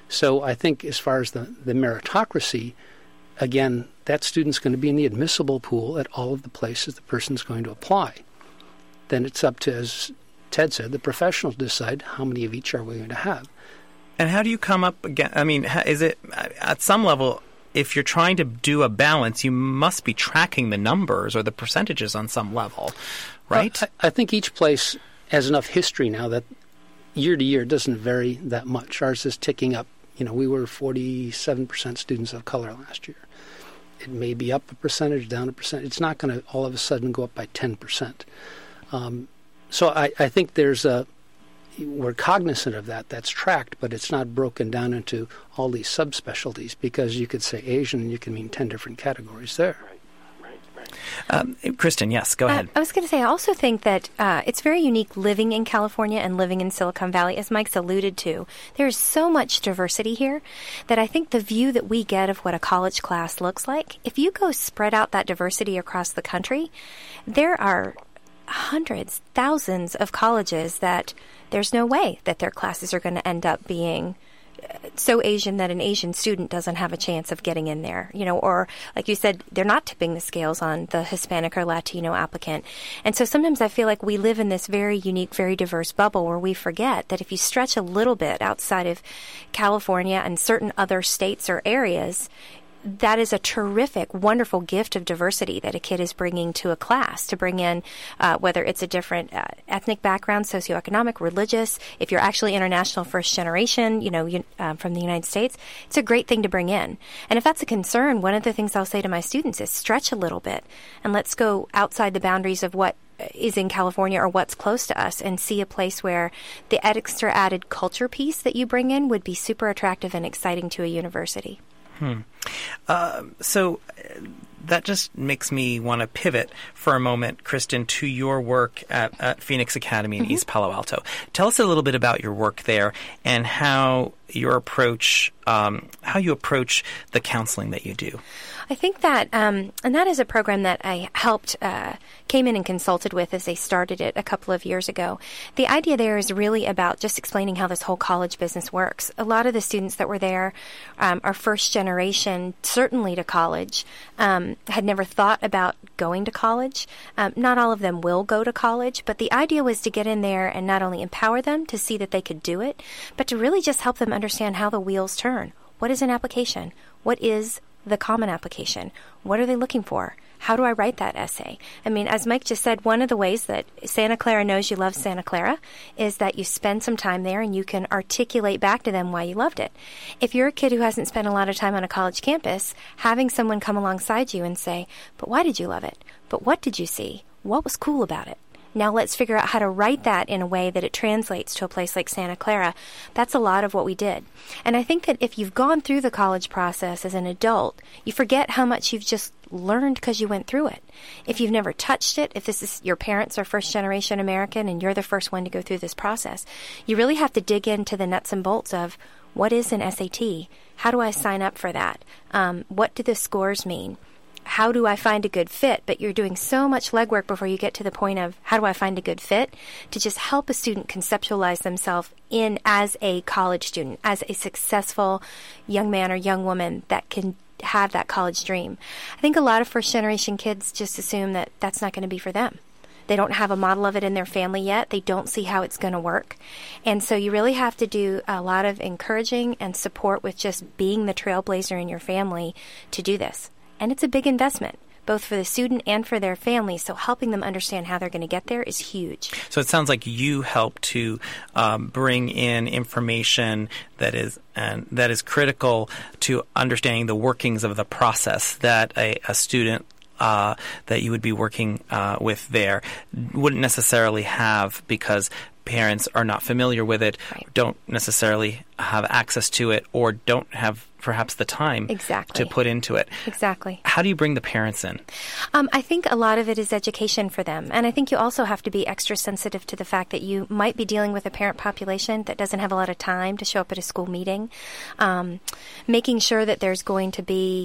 So I think as far as the, the meritocracy, again, that student's going to be in the admissible pool at all of the places the person's going to apply. Then it's up to, as Ted said, the professionals decide how many of each are we going to have. And how do you come up again? I mean, is it at some level, if you're trying to do a balance, you must be tracking the numbers or the percentages on some level, right? Uh, I, I think each place has enough history now that year to year it doesn't vary that much. Ours is ticking up. You know, we were forty-seven percent students of color last year. It may be up a percentage, down a percent. It's not going to all of a sudden go up by ten percent. Um, so I, I think there's a, we're cognizant of that. That's tracked, but it's not broken down into all these subspecialties, because you could say Asian and you can mean ten different categories there. Um, Kristen, yes, go ahead. Uh, I was going to say, I also think that uh, it's very unique living in California and living in Silicon Valley, as Mike's alluded to. There's so much diversity here that I think the view that we get of what a college class looks like, if you go spread out that diversity across the country, there are hundreds, thousands of colleges that there's no way that their classes are going to end up being so Asian that an Asian student doesn't have a chance of getting in there, you know, or like you said, they're not tipping the scales on the Hispanic or Latino applicant. And so sometimes I feel like we live in this very unique, very diverse bubble where we forget that if you stretch a little bit outside of California and certain other states or areas, that is a terrific, wonderful gift of diversity that a kid is bringing to a class, to bring in uh, whether it's a different uh, ethnic background, socioeconomic, religious. If you're actually international first generation, you know, you, uh, from the United States, it's a great thing to bring in. And if that's a concern, one of the things I'll say to my students is stretch a little bit and let's go outside the boundaries of what is in California or what's close to us and see a place where the extra added culture piece that you bring in would be super attractive and exciting to a university. Hmm. Uh, so uh, that just makes me want to pivot for a moment, Kristen, to your work at, at Phoenix Academy in mm-hmm. East Palo Alto. Tell us a little bit about your work there and how your approach, um, how you approach the counseling that you do. I think that, um, and that is a program that I helped, uh, came in and consulted with as they started it a couple of years ago. The idea there is really about just explaining how this whole college business works. A lot of the students that were there um, are first generation, certainly to college, um, had never thought about going to college. Um, not all of them will go to college, but the idea was to get in there and not only empower them to see that they could do it, but to really just help them understand how the wheels turn. What is an application? What is the common application? What are they looking for? How do I write that essay? I mean, as Mike just said, one of the ways that Santa Clara knows you love Santa Clara is that you spend some time there and you can articulate back to them why you loved it. If you're a kid who hasn't spent a lot of time on a college campus, having someone come alongside you and say, but why did you love it? But what did you see? What was cool about it? Now let's figure out how to write that in a way that it translates to a place like Santa Clara. That's a lot of what we did. And I think that if you've gone through the college process as an adult, you forget how much you've just learned because you went through it. If you've never touched it, if this is your parents are first generation American and you're the first one to go through this process, you really have to dig into the nuts and bolts of what is an S A T? How do I sign up for that? Um, what do the scores mean? How do I find a good fit? But you're doing so much legwork before you get to the point of how do I find a good fit to just help a student conceptualize themselves in as a college student, as a successful young man or young woman that can have that college dream. I think a lot of first generation kids just assume that that's not going to be for them. They don't have a model of it in their family yet. They don't see how it's going to work. And so you really have to do a lot of encouraging and support with just being the trailblazer in your family to do this. And it's a big investment, both for the student and for their family. So helping them understand how they're going to get there is huge. So it sounds like you help to um, bring in information that is and that is critical to understanding the workings of the process that a, a student uh, that you would be working uh, with there wouldn't necessarily have because parents are not familiar with it, right. don't necessarily have access to it, or don't have perhaps the time exactly. to put into it. Exactly. How do you bring the parents in? Um, I think a lot of it is education for them. And I think you also have to be extra sensitive to the fact that you might be dealing with a parent population that doesn't have a lot of time to show up at a school meeting. Um, making sure that there's going to be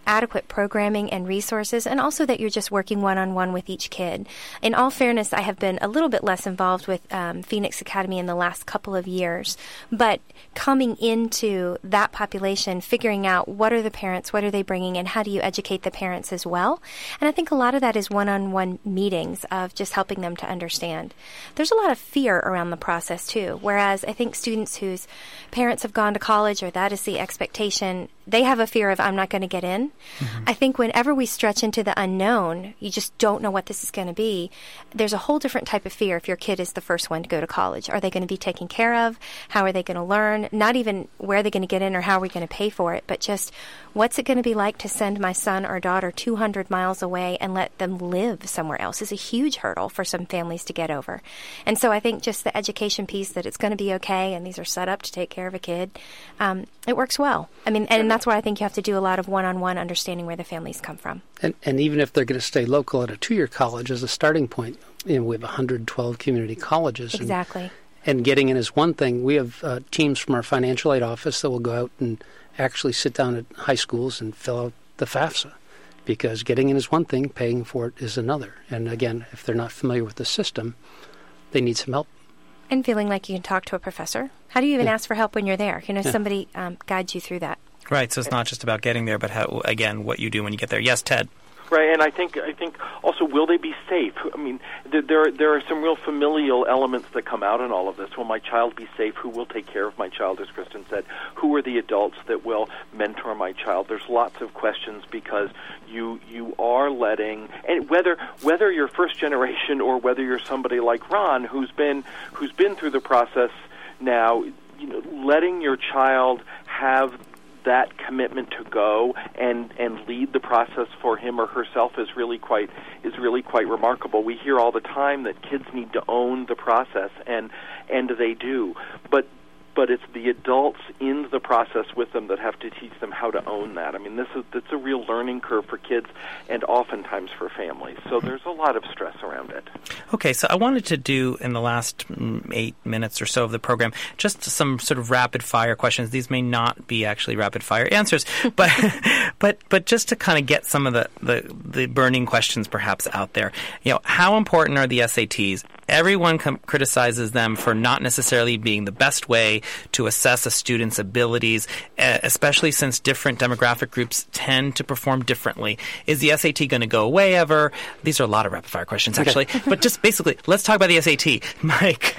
adequate programming and resources, and also that you're just working one-on-one with each kid. In all fairness, I have been a little bit less involved with um, Phoenix Academy in the last couple of years, but coming into that population, figuring out what are the parents, what are they bringing, and how do you educate the parents as well. And I think a lot of that is one-on-one meetings of just helping them to understand. There's a lot of fear around the process too, whereas I think students whose parents have gone to college or that is the expectation, they have a fear of I'm not going to get in. Mm-hmm. I think whenever we stretch into the unknown, you just don't know what this is going to be, there's a whole different type of fear if your kid is the first one to go to college. Are they going to be taken care of? How are they going to learn? Not even where are they going to get in or how are we going to pay for it, but just what's it going to be like to send my son or daughter two hundred miles away and let them live somewhere else is a huge hurdle for some families to get over. And so I think just the education piece that it's going to be okay and these are set up to take care of a kid, um, it works well. I mean, and that's why I think you have to do a lot of one-on-one understanding where the families come from. And, and even if they're going to stay local at a two-year college as a starting point, you know, we have one hundred twelve community colleges. Exactly. And, and getting in is one thing. We have uh, teams from our financial aid office that will go out and actually sit down at high schools and fill out the FAFSA, because getting in is one thing, paying for it is another. And again, if they're not familiar with the system, they need some help. And feeling like you can talk to a professor. How do you even yeah. ask for help when you're there? You know, yeah. somebody um, guides you through that. Right, so it's not just about getting there, but how, again, what you do when you get there. Yes, Ted? Right, and I think I think also, will they be safe? I mean, there there, there are some real familial elements that come out in all of this. Will my child be safe? Who will take care of my child, as Kristen said? Who are the adults that will mentor my child? There's lots of questions because you you are letting, and whether whether you're first generation or whether you're somebody like Ron who's been who's been through the process now, you know, letting your child have that commitment to go and, and lead the process for him or herself is really quite is really quite remarkable. We hear all the time that kids need to own the process, and and they do. But but it's the adults in the process with them that have to teach them how to own that. I mean, this is it's a real learning curve for kids and oftentimes for families. So there's a lot of stress around it. Okay, so I wanted to do, in the last eight minutes or so of the program, just some sort of rapid-fire questions. These may not be actually rapid-fire answers, but but but just to kind of get some of the, the, the burning questions perhaps out there. You know, how important are the S A Ts? Everyone com- criticizes them for not necessarily being the best way to assess a student's abilities, uh, especially since different demographic groups tend to perform differently. Is the S A T going to go away ever? These are a lot of rapid-fire questions, actually. Okay. But just basically, let's talk about the S A T. Mike.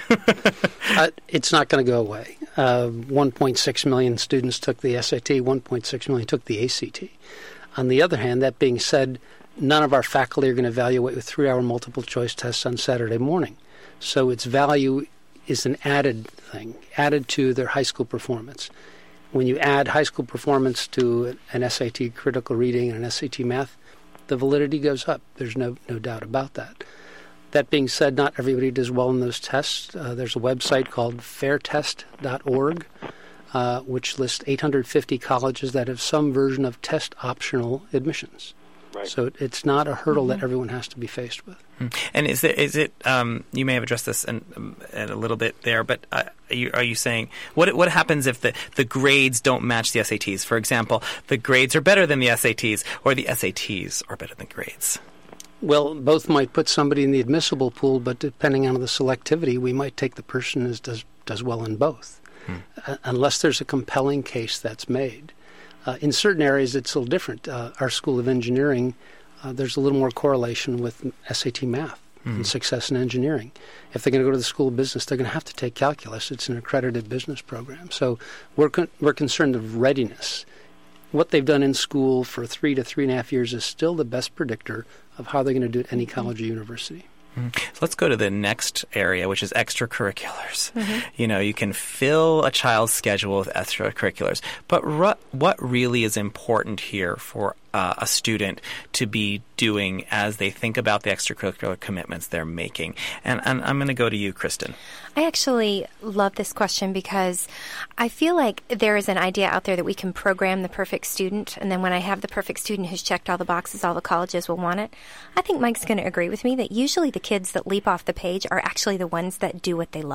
uh, it's not going to go away. Uh, one point six million students took the S A T, one point six million took the A C T. On the other hand, that being said, none of our faculty are going to evaluate with three-hour multiple-choice tests on Saturday morning. So its value is an added thing, added to their high school performance. When you add high school performance to an S A T critical reading and an S A T math, the validity goes up. There's no no doubt about that. That being said, not everybody does well in those tests. Uh, there's a website called fair test dot org, uh, which lists eight hundred fifty colleges that have some version of test-optional admissions. Right. So it's not a hurdle mm-hmm. that everyone has to be faced with. And is it, is it um, you may have addressed this in, um, in a little bit there, but uh, are, you, are you saying, what what happens if the, the grades don't match the S A Ts? For example, the grades are better than the S A Ts, or the S A Ts are better than grades? Well, both might put somebody in the admissible pool, but depending on the selectivity, we might take the person who does, does well in both, hmm. uh, unless there's a compelling case that's made. Uh, in certain areas, it's a little different. Uh, our School of Engineering, uh, there's a little more correlation with S A T math mm. and success in engineering. If they're going to go to the School of Business, they're going to have to take calculus. It's an accredited business program. So we're con- we're concerned of readiness. What they've done in school for three to three and a half years is still the best predictor of how they're going to do at any college or university. So let's go to the next area, which is extracurriculars. Mm-hmm. You know, you can fill a child's schedule with extracurriculars, but ru- what really is important here for uh, a student to be doing as they think about the extracurricular commitments they're making? And, and I'm going to go to you, Kristen. I actually love this question because I feel like there is an idea out there that we can program the perfect student, and then when I have the perfect student who's checked all the boxes, all the colleges will want it. I think Mike's going to agree with me that usually the kids that leap off the page are actually the ones that do what they love.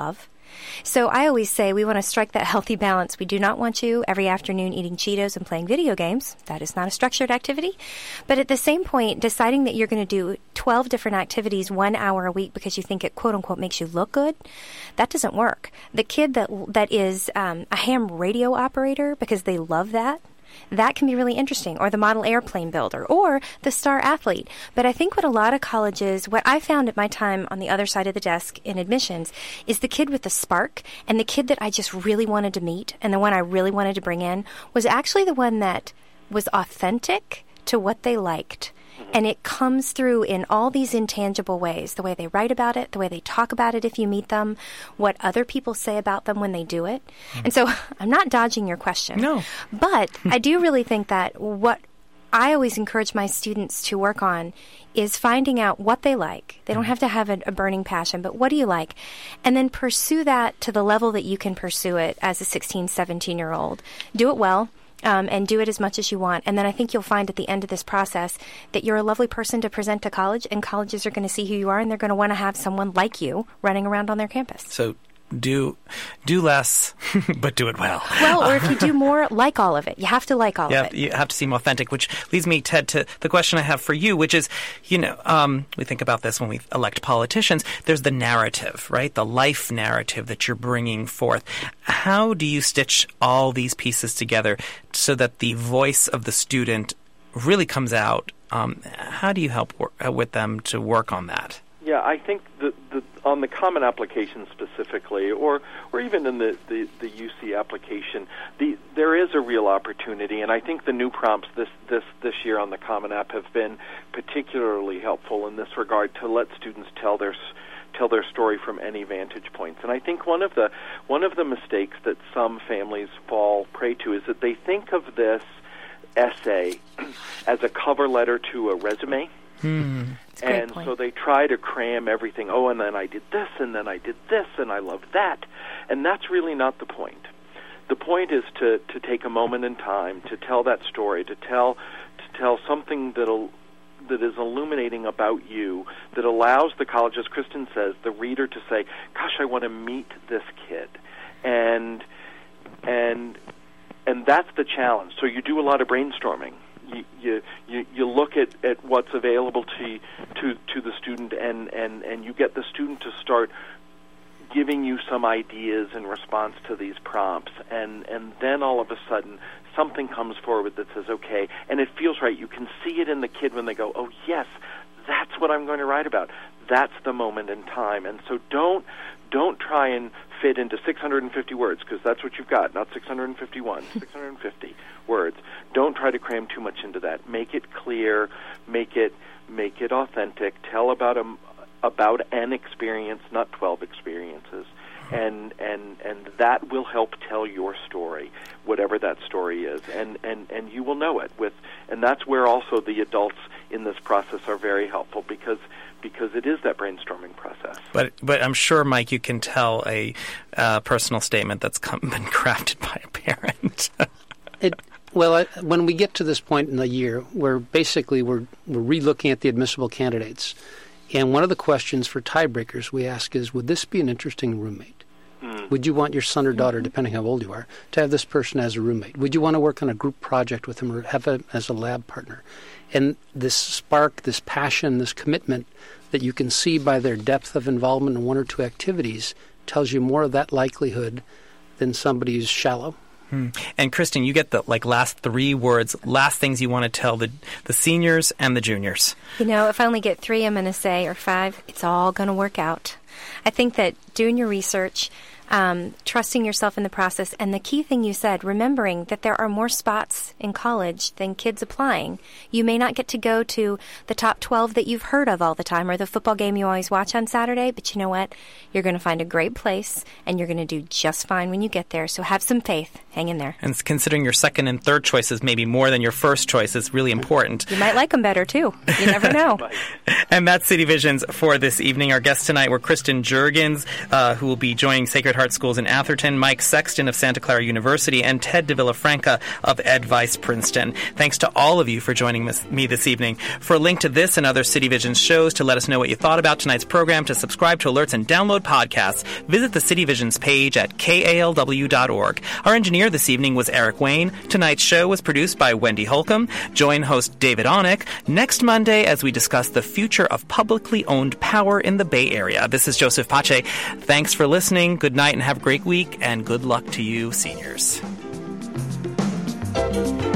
So I always say we want to strike that healthy balance. We do not want you every afternoon eating Cheetos and playing video games. That is not a structured activity. But at the same point, deciding that you're going to do twelve different activities one hour a week because you think it, quote unquote, makes you look good, that doesn't work. The kid that that is um, a ham radio operator because they love that, that can be really interesting, or the model airplane builder, or the star athlete. But I think what a lot of colleges, what I found at my time on the other side of the desk in admissions, is the kid with the spark and the kid that I just really wanted to meet and the one I really wanted to bring in was actually the one that was authentic to what they liked. And it comes through in all these intangible ways, the way they write about it, the way they talk about it if you meet them, what other people say about them when they do it. Mm. And so I'm not dodging your question. No. But I do really think that what I always encourage my students to work on is finding out what they like. They don't have to have a, a burning passion, but what do you like? And then pursue that to the level that you can pursue it as a sixteen, seventeen-year-old. Do it well. Um, and do it as much as you want. And then I think you'll find at the end of this process that you're a lovely person to present to college, and colleges are going to see who you are, and they're going to want to have someone like you running around on their campus. So do do less, but do it well. Well, or if you do more, like all of it. You have to like all yeah, of it. You have to seem authentic, which leads me, Ted, to the question I have for you, which is, you know, um, we think about this when we elect politicians. There's the narrative, right? The life narrative that you're bringing forth. How do you stitch all these pieces together so that the voice of the student really comes out? Um, how do you help wor- with them to work on that? Yeah, I think the, the, on the Common Application specifically, or or even in the, the, the U C application, the there is a real opportunity, and I think the new prompts this, this, this year on the Common App have been particularly helpful in this regard to let students tell their tell their story from any vantage points. And I think one of the one of the mistakes that some families fall prey to is that they think of this essay as a cover letter to a resume. Hmm. And so they try to cram everything. Oh, and then I did this, and then I did this, and I loved that. And that's really not the point. The point is to, to take a moment in time to tell that story, to tell to tell something that'll that is illuminating about you, that allows the college, as Kristen says, the reader to say, "Gosh, I want to meet this kid," and and and that's the challenge. So you do a lot of brainstorming. You, you you look at, at what's available to to to the student, and, and, and you get the student to start giving you some ideas in response to these prompts, and, and then all of a sudden something comes forward that says, okay, and it feels right. You can see it in the kid when they go, oh yes, that's what I'm going to write about. That's the moment in time. And so don't don't try and fit into six hundred fifty words, because that's what you've got, not six hundred fifty-one, six hundred fifty words. Don't try to cram too much into that. Make it clear, make it make it authentic. Tell about a, about an experience, not twelve experiences. And, and and that will help tell your story, whatever that story is, and, and, and you will know it with, and that's where also the adults in this process are very helpful, because because it is that brainstorming process. But but I'm sure, Mike, you can tell a uh, personal statement that's come, been crafted by a parent. it, well, I, when we get to this point in the year, where basically we're we're re-looking at the admissible candidates, and one of the questions for tiebreakers we ask is, would this be an interesting roommate? Mm. Would you want your son or daughter, mm-hmm. depending how old you are, to have this person as a roommate? Would you want to work on a group project with them or have them as a lab partner? And this spark, this passion, this commitment that you can see by their depth of involvement in one or two activities tells you more of that likelihood than somebody who's shallow. Hmm. And Kristen, you get the like last three words, last things you want to tell the the seniors and the juniors. You know, if I only get three, I'm going to say, or five, it's all going to work out. I think that doing your research, um, trusting yourself in the process, and the key thing you said, remembering that there are more spots in college than kids applying. You may not get to go to the top twelve that you've heard of all the time, or the football game you always watch on Saturday, but you know what? You're going to find a great place, and you're going to do just fine when you get there, so have some faith. Hang in there. And considering your second and third choices maybe more than your first choice is really important. You might like them better, too. You never know. And that's City Visions for this evening. Our guests tonight were Kristen Juergens, uh, who will be joining Sacred Heart Sweetheart Schools in Atherton, Mike Sexton of Santa Clara University, and Ted de Villafranca of Advice Princeton. Thanks to all of you for joining me this evening. For a link to this and other City Vision shows, to let us know what you thought about tonight's program, to subscribe to alerts and download podcasts, visit the City Vision's page at K A L W dot org. Our engineer this evening was Eric Wayne. Tonight's show was produced by Wendy Holcomb. Join host David Onick next Monday as we discuss the future of publicly owned power in the Bay Area. This is Joseph Pace. Thanks for listening. Good night and have a great week, and good luck to you, seniors.